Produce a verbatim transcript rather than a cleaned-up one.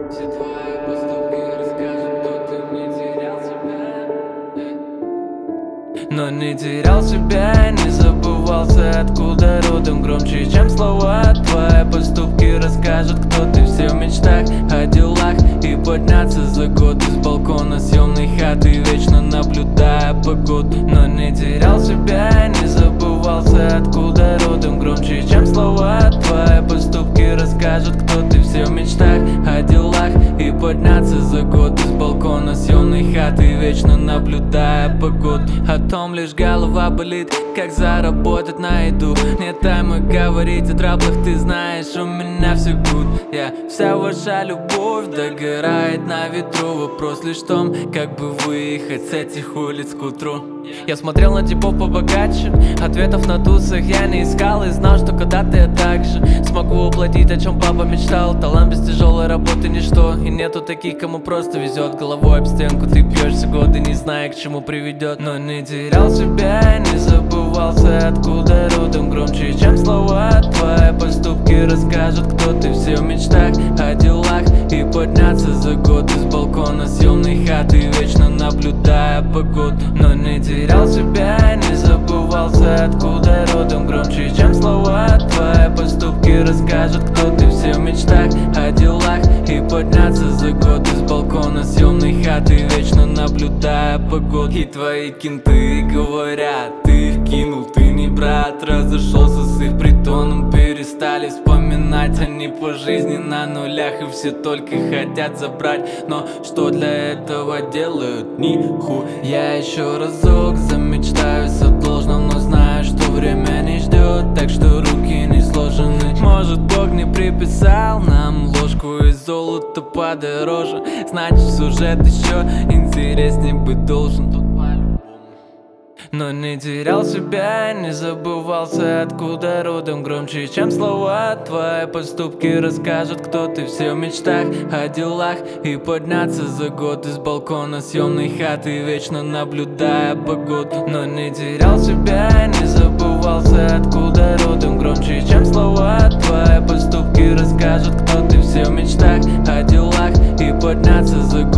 Все твои поступки расскажут, кто ты не терял себя, но не терял себя, не забывался, откуда родом. Громче, чем слова твои поступки расскажут, кто ты. Все в мечтах о делах и подняться за год из балкона съемной хаты, вечно наблюдая погоду. Но не терял себя, не забывался, откуда родом. Громче, чем слова твои поступки расскажут, кто ты. Все в мечтах о делах и подняться за год из балкона съемной хаты, вечно наблюдая погоду. О том лишь голова болит, как заработать на еду. Нет тайма говорить о траблах, ты знаешь, у меня все good. Я yeah. Вся ваша любовь догорает на ветру. Вопрос лишь в том, как бы выехать с этих улиц к утру. Я смотрел на типов побогаче, ответов на тусах я не искал и знал, что когда-то я так же смогу уплатить, о чем папа мечтал. Талант без тяжелой работы ничто, и нету таких, кому просто везет. Головой об стенку ты бьешься годы, не зная, к чему приведет. Но не терял себя, не забывался, откуда родом. Громче, чем слова твои поступки расскажут, кто ты. Все в мечтах о делах и подняться за год из балкона съемной хаты, вечно наблюдая погоду. Но не терял себя, не забывался, откуда родом. Громче, чем слова твои поступки расскажут, кто ты. Все в мечтах о делах и подняться за год из балкона съемной хаты, вечно наблюдая погоду. И твои кенты говорят, ты кинул, ты не брат. Разошелся с их притоном, перестали вспоминать. Они по жизни на нулях и все только хотят забрать. Но что для этого делают? Нихуя. Еще разок замечтаюсь о должном, но знаю, что время не ждет, так что руки не сложены. Может, Бог не приписал нам ложку из золота подороже, значит, сюжет еще интереснее быть должен. Но не терял себя, не забывался, откуда родом. Громче, чем слова твои поступки расскажут, кто ты. Все в мечтах о делах и подняться за год из балкона съемной хаты, вечно наблюдая погоду. Но не терял себя, не забывался, откуда родом. Громче, чем слова твои поступки расскажут, кто ты. Все в мечтах о делах и подняться за год